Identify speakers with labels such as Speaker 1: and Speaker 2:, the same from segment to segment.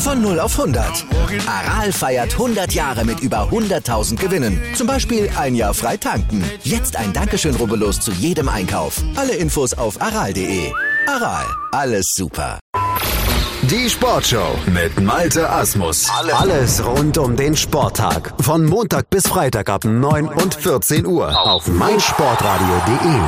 Speaker 1: Von 0 auf 100. Aral feiert 100 Jahre mit über 100.000 Gewinnen. Zum Beispiel ein Jahr frei tanken. Jetzt ein Dankeschön, rubbellos zu jedem Einkauf. Alle Infos auf aral.de. Aral, alles super.
Speaker 2: Die Sportshow mit Malte Asmus. Alles rund um den Sporttag. Von Montag bis Freitag ab 9 und 14 Uhr auf meinsportradio.de.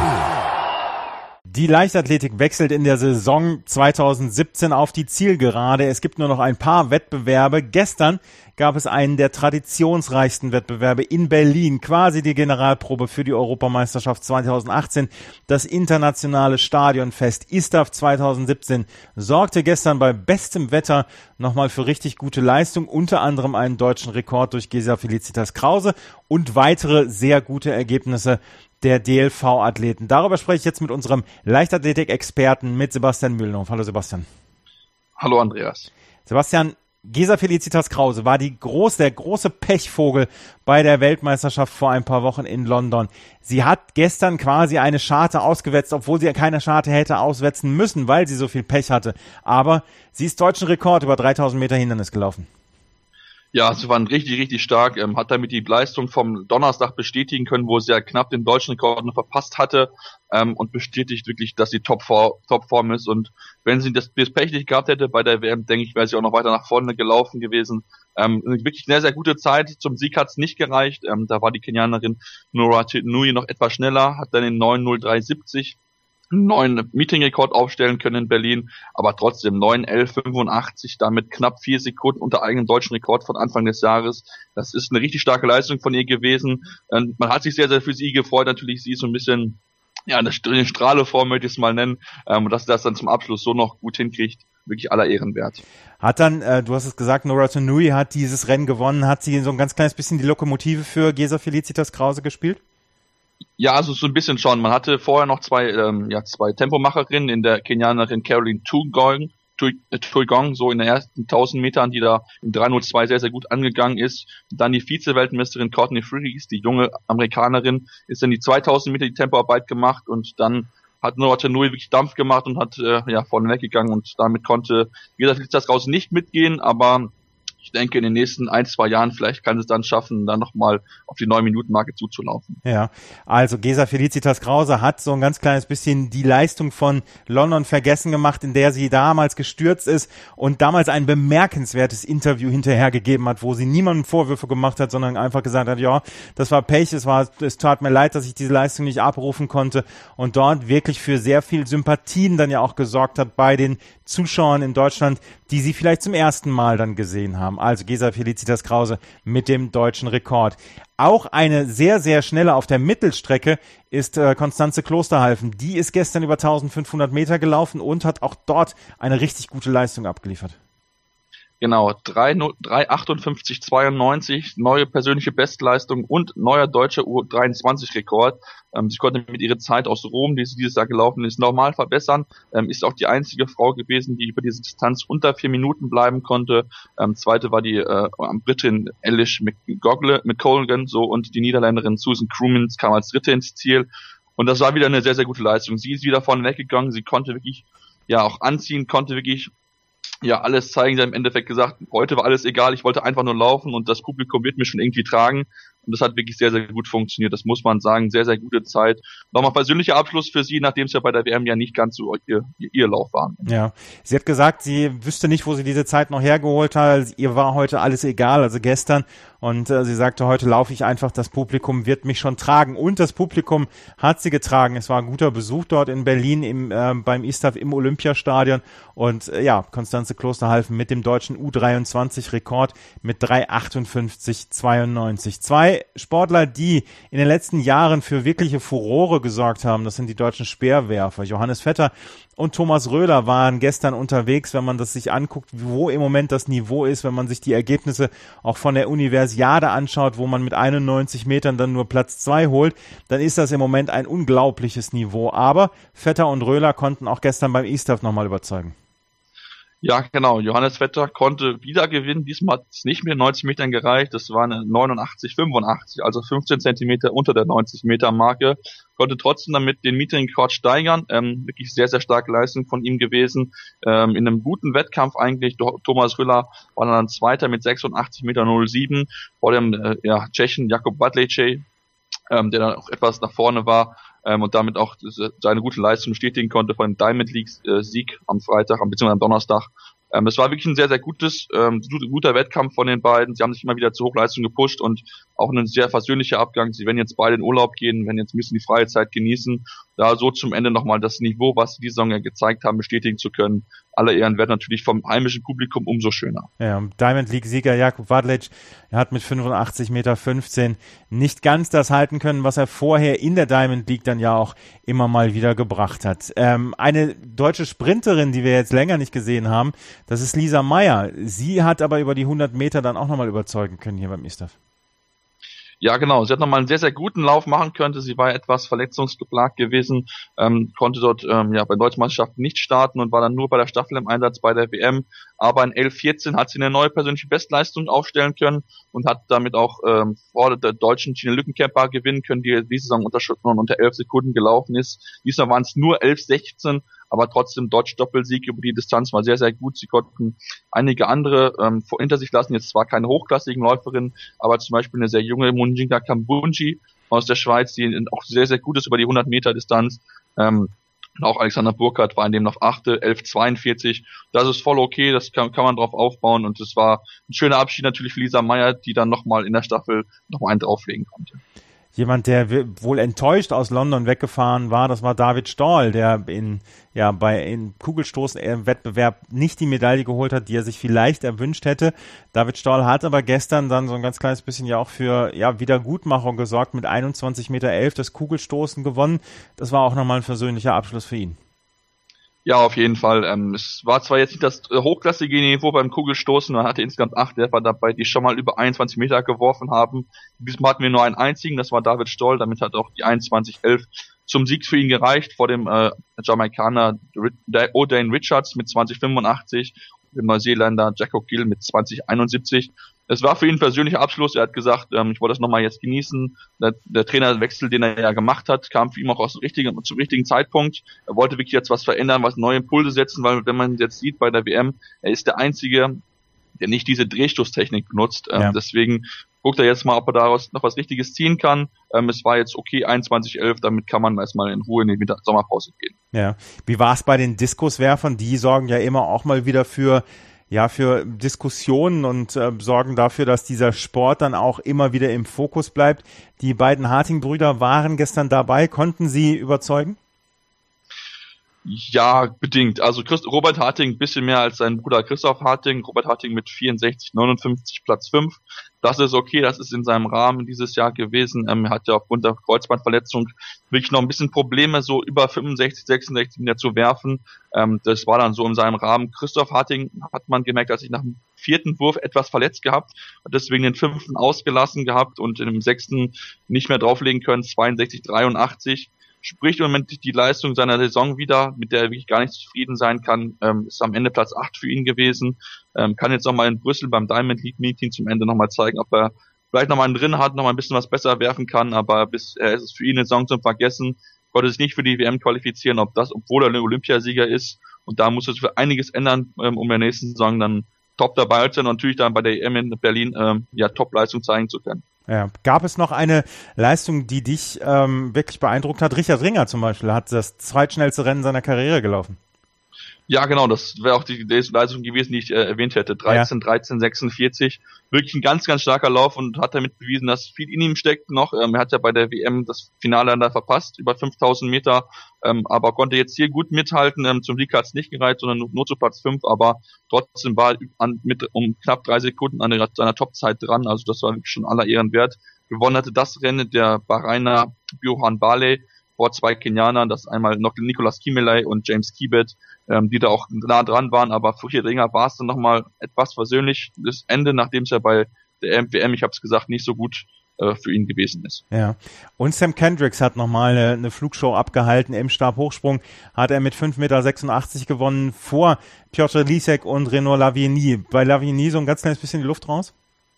Speaker 3: Die Leichtathletik wechselt in der Saison 2017 auf die Zielgerade. Es gibt nur noch ein paar Wettbewerbe. Gestern gab es einen der traditionsreichsten Wettbewerbe in Berlin, quasi die Generalprobe für die Europameisterschaft 2018. Das internationale Stadionfest ISTAF 2017 sorgte gestern bei bestem Wetter nochmal für richtig gute Leistung, unter anderem einen deutschen Rekord durch Gesa Felicitas Krause und weitere sehr gute Ergebnisse der DLV-Athleten. Darüber spreche ich jetzt mit unserem Leichtathletik-Experten, mit Sebastian Mühlenhoff. Hallo Sebastian.
Speaker 4: Hallo Andreas.
Speaker 3: Sebastian, Gesa Felicitas Krause war der große Pechvogel bei der Weltmeisterschaft vor ein paar Wochen in London. Sie hat gestern quasi eine Scharte ausgewetzt, obwohl sie keine Scharte hätte auswetzen müssen, weil sie so viel Pech hatte. Aber sie ist deutschen Rekord über 3000 Meter Hindernis gelaufen.
Speaker 4: Ja, sie waren richtig, richtig stark, hat damit die Leistung vom Donnerstag bestätigen können, wo sie ja knapp den deutschen Rekord noch verpasst hatte, und bestätigt wirklich, dass sie Topform ist. Und wenn sie das Pech nicht gehabt hätte bei der WM, denke ich, wäre sie auch noch weiter nach vorne gelaufen gewesen. Wirklich eine sehr gute Zeit. Zum Sieg hat es nicht gereicht. Da war die Kenianerin Nora Nui noch etwas schneller, hat dann den 9:03:70 einen neuen Meetingrekord aufstellen können in Berlin, aber trotzdem 9:11:85, damit knapp 4 Sekunden unter eigenem deutschen Rekord von Anfang des Jahres. Das ist eine richtig starke Leistung von ihr gewesen. Man hat sich sehr, sehr für sie gefreut. Natürlich, sie ist so ein bisschen, ja, eine Strahleform, möchte ich es mal nennen, und dass sie das dann zum Abschluss so noch gut hinkriegt, wirklich aller Ehren wert.
Speaker 3: Hat dann, du hast es gesagt, Nora Nui hat dieses Rennen gewonnen. Hat sie so ein ganz kleines bisschen die Lokomotive für Gesa Felicitas Krause gespielt?
Speaker 4: Ja, also so ein bisschen schon. Man hatte vorher noch zwei Tempomacherinnen, in der Kenianerin Caroline Tuigong, so in den ersten 1000 Metern, die da im 3:02 sehr, sehr gut angegangen ist. Dann die Vize-Weltmeisterin Courtney Friggs, die junge Amerikanerin, ist dann die 2000 Meter die Tempoarbeit gemacht, und dann hat Nora Nui wirklich Dampf gemacht und hat vorne weggegangen, und damit konnte Gesa Felicitas raus nicht mitgehen, aber ich denke, in den nächsten 1-2 Jahren vielleicht kann es dann schaffen, dann nochmal auf die 9-Minuten-Marke zuzulaufen.
Speaker 3: Ja, also Gesa Felicitas Krause hat so ein ganz kleines bisschen die Leistung von London vergessen gemacht, in der sie damals gestürzt ist und damals ein bemerkenswertes Interview hinterher gegeben hat, wo sie niemandem Vorwürfe gemacht hat, sondern einfach gesagt hat, ja, das war Pech, es tat mir leid, dass ich diese Leistung nicht abrufen konnte, und dort wirklich für sehr viel Sympathien dann ja auch gesorgt hat bei den Zuschauern in Deutschland, die sie vielleicht zum ersten Mal dann gesehen haben. Also Gesa Felicitas Krause mit dem deutschen Rekord. Auch eine sehr, sehr schnelle auf der Mittelstrecke ist Constanze Klosterhalfen. Die ist gestern über 1500 Meter gelaufen und hat auch dort eine richtig gute Leistung abgeliefert.
Speaker 4: Genau, 3:58:92, neue persönliche Bestleistung und neuer deutscher U23-Rekord. Sie konnte mit ihrer Zeit aus Rom, die sie dieses Jahr gelaufen ist, normal verbessern. Ist auch die einzige Frau gewesen, die über diese Distanz unter 4 Minuten bleiben konnte. Zweite war die Britin Elish McColgan, so, und die Niederländerin Susan Krumins kam als Dritte ins Ziel. Und das war wieder eine sehr, sehr gute Leistung. Sie ist wieder vorne weggegangen. Sie konnte wirklich, ja, auch anziehen, konnte wirklich, ja, alles zeigen. Sie hat im Endeffekt gesagt, heute war alles egal, ich wollte einfach nur laufen und das Publikum wird mich schon irgendwie tragen. Und das hat wirklich sehr, sehr gut funktioniert. Das muss man sagen. Sehr, sehr gute Zeit. Nochmal persönlicher Abschluss für sie, nachdem es ja bei der WM ja nicht ganz so ihr Lauf war.
Speaker 3: Ja, sie hat gesagt, sie wüsste nicht, wo sie diese Zeit noch hergeholt hat. Also ihr war heute alles egal, also gestern. Und sie sagte, heute laufe ich einfach, das Publikum wird mich schon tragen. Und das Publikum hat sie getragen. Es war ein guter Besuch dort in Berlin beim ISTAF im Olympiastadion. Und Constanze Klosterhalfen mit dem deutschen U23-Rekord mit 3:58:92. Zwei Sportler, die in den letzten Jahren für wirkliche Furore gesorgt haben, das sind die deutschen Speerwerfer. Johannes Vetter und Thomas Röhler waren gestern unterwegs, wenn man das sich anguckt, wo im Moment das Niveau ist, wenn man sich die Ergebnisse auch von der Universiade anschaut, wo man mit 91 Metern dann nur Platz 2 holt, dann ist das im Moment ein unglaubliches Niveau. Aber Vetter und Röhler konnten auch gestern beim ISTAF nochmal überzeugen.
Speaker 4: Ja, genau. Johannes Vetter konnte wieder gewinnen. Diesmal hat es nicht mit 90 Metern gereicht. Das war eine 89,85, also 15 Zentimeter unter der 90 Meter Marke. Konnte trotzdem damit den Meeting-Rekord steigern. Wirklich sehr, sehr starke Leistung von ihm gewesen. In einem guten Wettkampf eigentlich. Thomas Rüller war dann Zweiter mit 86,07 Meter vor dem Tschechen Jakub Badlejčej, der dann auch etwas nach vorne war. Und damit auch seine gute Leistung bestätigen konnte vor dem Diamond League Sieg am Freitag, beziehungsweise am Donnerstag. Es war wirklich ein sehr, sehr guter Wettkampf von den beiden. Sie haben sich immer wieder zur Hochleistung gepusht und auch ein sehr versöhnlicher Abgang. Sie werden jetzt beide in Urlaub gehen, werden jetzt ein bisschen die freie Zeit genießen, da so zum Ende nochmal das Niveau, was sie die Saison ja gezeigt haben, bestätigen zu können. Alle Ehren werden natürlich vom heimischen Publikum umso schöner.
Speaker 3: Ja, Diamond League-Sieger Jakub Badlejčej, er hat mit 85,15 Meter nicht ganz das halten können, was er vorher in der Diamond League dann ja auch immer mal wieder gebracht hat. Eine deutsche Sprinterin, die wir jetzt länger nicht gesehen haben, das ist Lisa Meyer. Sie hat aber über die 100 Meter dann auch nochmal überzeugen können hier beim ISTAF.
Speaker 4: Ja, genau. Sie hat nochmal einen sehr, sehr guten Lauf machen können. Sie war etwas verletzungsgeplagt gewesen, konnte dort bei Deutschen Meisterschaften nicht starten und war dann nur bei der Staffel im Einsatz bei der WM. Aber in 11,14 hat sie eine neue persönliche Bestleistung aufstellen können und hat damit auch vor der deutschen Tine Lückenkämper gewinnen können, die diese Saison unter 11 Sekunden gelaufen ist. Diesmal waren es nur 11,16. Aber trotzdem deutsch Doppelsieg über die Distanz war sehr, sehr gut. Sie konnten einige andere hinter sich lassen. Jetzt zwar keine hochklassigen Läuferinnen, aber zum Beispiel eine sehr junge Munjinka Kambunji aus der Schweiz, die auch sehr, sehr gut ist über die 100 Meter Distanz. Auch Alexander Burkhardt war in dem noch 8., 11,42. Das ist voll okay, das kann man drauf aufbauen. Und es war ein schöner Abschied natürlich für Lisa Meyer, die dann nochmal in der Staffel nochmal einen drauflegen konnte.
Speaker 3: Jemand, der wohl enttäuscht aus London weggefahren war, das war David Stahl, der in Kugelstoß-Wettbewerb nicht die Medaille geholt hat, die er sich vielleicht erwünscht hätte. David Stahl hat aber gestern dann so ein ganz kleines bisschen ja auch für Wiedergutmachung gesorgt, mit 21,11 Meter das Kugelstoßen gewonnen. Das war auch nochmal ein versöhnlicher Abschluss für ihn.
Speaker 4: Ja, auf jeden Fall. Es war zwar jetzt nicht das hochklassige Niveau beim Kugelstoßen, man hatte insgesamt 8 Werfer dabei, die schon mal über 21 Meter geworfen haben. Diesmal hatten wir nur einen einzigen, das war David Stoll, damit hat auch die 21,11 zum Sieg für ihn gereicht, vor dem Jamaikaner O'Dane Richards mit 20,85 und dem Neuseeländer Jacko Gill mit 20,71. Es war für ihn ein persönlicher Abschluss. Er hat gesagt, ich wollte das nochmal jetzt genießen. Der Trainerwechsel, den er ja gemacht hat, kam für ihn auch zum richtigen Zeitpunkt. Er wollte wirklich jetzt was verändern, was neue Impulse setzen, weil wenn man jetzt sieht bei der WM, er ist der Einzige, der nicht diese Drehstoßtechnik benutzt. Deswegen guckt er jetzt mal, ob er daraus noch was Richtiges ziehen kann. Es war jetzt okay, 21,11, damit kann man erstmal in Ruhe in die Sommerpause gehen.
Speaker 3: Ja. Wie war es bei den Diskuswerfern? Die sorgen ja immer auch mal wieder für Diskussionen und sorgen dafür, dass dieser Sport dann auch immer wieder im Fokus bleibt. Die beiden Harting-Brüder waren gestern dabei. Konnten sie überzeugen?
Speaker 4: Ja, bedingt. Also Robert Harting ein bisschen mehr als sein Bruder Christoph Harting. Robert Harting mit 64,59 Platz 5. Das ist okay, das ist in seinem Rahmen dieses Jahr gewesen. Er hat ja aufgrund der Kreuzbandverletzung wirklich noch ein bisschen Probleme, so über 65, 66 Meter zu werfen. Das war dann so in seinem Rahmen. Christoph Harting hat man gemerkt, dass sich nach dem 4. Wurf etwas verletzt gehabt, hat deswegen den 5. ausgelassen gehabt und im 6. nicht mehr drauflegen können, 62,83. Spricht im Moment die Leistung seiner Saison wieder, mit der er wirklich gar nicht zufrieden sein kann. Ist am Ende Platz 8 für ihn gewesen. Kann jetzt nochmal in Brüssel beim Diamond League Meeting zum Ende nochmal zeigen, ob er vielleicht nochmal einen drin hat, nochmal ein bisschen was besser werfen kann, aber bisher ist es für ihn eine Saison zum Vergessen. Konnte sich nicht für die WM qualifizieren, obwohl er ein Olympiasieger ist. Und da muss es für einiges ändern, um in der nächsten Saison dann top dabei zu sein und natürlich dann bei der EM in Berlin Top-Leistung zeigen zu können.
Speaker 3: Ja. Gab es noch eine Leistung, die dich wirklich beeindruckt hat? Richard Ringer zum Beispiel hat das zweitschnellste Rennen seiner Karriere gelaufen.
Speaker 4: Ja, genau, das wäre auch die Leistung gewesen, die ich erwähnt hätte. 13,46. Wirklich ein ganz, ganz starker Lauf und hat damit bewiesen, dass viel in ihm steckt noch. Er hat ja bei der WM das Finale dann verpasst, über 5.000 Meter, aber konnte jetzt hier gut mithalten. Zum Sieg hat es nicht gereicht, sondern nur zu Platz 5, aber trotzdem war um knapp 3 Sekunden an seiner Topzeit dran. Also das war wirklich schon aller Ehren wert. Gewonnen hatte das Rennen der Bahrainer Bjohan Barley vor 2 Kenianern, das einmal noch Nicolas Kimeley und James Kibet, die da auch nah dran waren, aber für Richard Ringer war es dann nochmal etwas versöhnlich. Das Ende, nachdem es ja bei der WM, ich habe es gesagt, nicht so gut für ihn gewesen ist.
Speaker 3: Ja. Und Sam Kendricks hat nochmal eine Flugshow abgehalten im Stabhochsprung. Hat er mit 5,86 Meter gewonnen vor Piotr Lisek und Renaud Lavigny. Bei Lavigny so ein ganz kleines bisschen die Luft raus?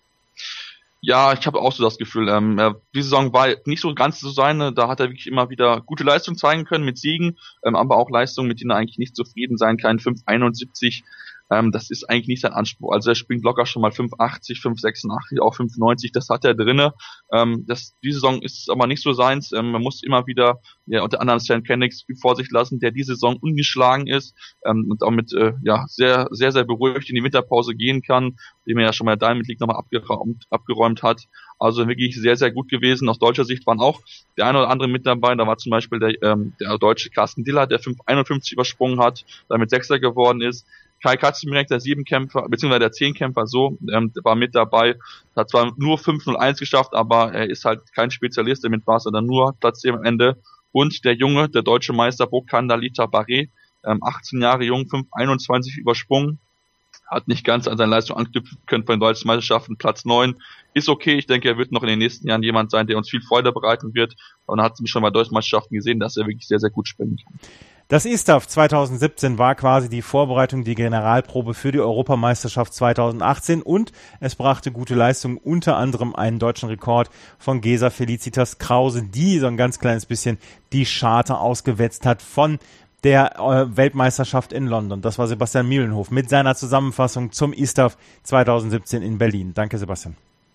Speaker 4: Ja, ich habe auch so das Gefühl, die Saison war nicht so ganz so seine, da hat er wirklich immer wieder gute Leistung zeigen können mit Siegen, aber auch Leistungen, mit denen er eigentlich nicht zufrieden sein kann. 5,71, das ist eigentlich nicht sein Anspruch. Also er springt locker schon mal 5,80, 5,86, auch 5,90, das hat er drinne. Die Saison ist aber nicht so seins. Man muss immer wieder, unter anderem Sam Kendricks vor sich lassen, der diese Saison ungeschlagen ist und damit sehr, sehr, sehr beruhigt in die Winterpause gehen kann, dem er ja schon mal Diamond League nochmal abgeräumt hat. Also wirklich sehr, sehr gut gewesen. Aus deutscher Sicht waren auch der eine oder andere mit dabei. Da war zum Beispiel der deutsche Carsten Diller, der 5,51 übersprungen hat, damit Sechster geworden ist. Kai Kaczmarek, der 7-Kämpfer, beziehungsweise der 10-Kämpfer, war mit dabei, hat zwar nur 5,01 geschafft, aber er ist halt kein Spezialist, damit war es dann nur Platz 10 am Ende. Und der Junge, der deutsche Meister Bokandalita Barre, 18 Jahre jung, 5,21 übersprungen, hat nicht ganz an seine Leistung anknüpfen können bei den deutschen Meisterschaften. Platz 9 ist okay. Ich denke, er wird noch in den nächsten Jahren jemand sein, der uns viel Freude bereiten wird. Und man hat es schon bei deutschen Meisterschaften gesehen, dass er wirklich sehr, sehr gut springen kann.
Speaker 3: Das ISTAF 2017 war quasi die Vorbereitung, die Generalprobe für die Europameisterschaft 2018 und es brachte gute Leistungen, unter anderem einen deutschen Rekord von Gesa Felicitas Krause, die so ein ganz kleines bisschen die Scharte ausgewetzt hat von der Weltmeisterschaft in London. Das war Sebastian Mühlenhof mit seiner Zusammenfassung zum ISTAF 2017 in Berlin. Danke, Sebastian.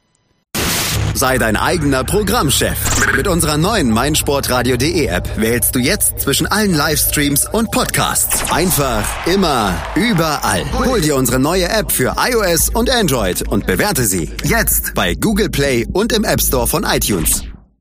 Speaker 2: Sei dein eigener Programmchef. Mit unserer neuen meinsportradio.de App wählst du jetzt zwischen allen Livestreams und Podcasts. Einfach, immer, überall. Hol dir unsere neue App für iOS und Android und bewerte sie jetzt bei Google Play und im App Store von iTunes.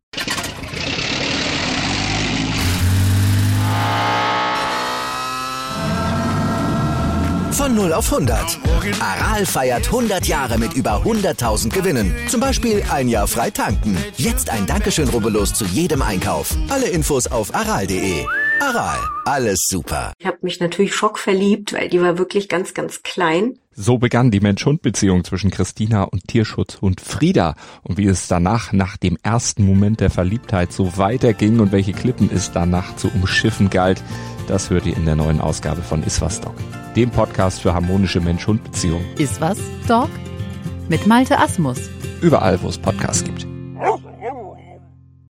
Speaker 1: Von 0 auf 100. Aral feiert 100 Jahre mit über 100.000 Gewinnen. Zum Beispiel ein Jahr frei tanken. Jetzt ein Dankeschön, rubbellos zu jedem Einkauf. Alle Infos auf aral.de. Aral, alles super.
Speaker 5: Ich habe mich natürlich schockverliebt, weil die war wirklich ganz, ganz klein.
Speaker 6: So begann die Mensch-Hund-Beziehung zwischen Christina und Tierschutzhund Frieda. Und wie es danach, nach dem ersten Moment der Verliebtheit, so weiterging und welche Klippen es danach zu umschiffen galt, das hört ihr in der neuen Ausgabe von Iswas Dog, dem Podcast für harmonische Mensch-Hund-Beziehungen.
Speaker 7: Iswas Dog mit Malte Asmus.
Speaker 6: Überall, wo es Podcasts gibt.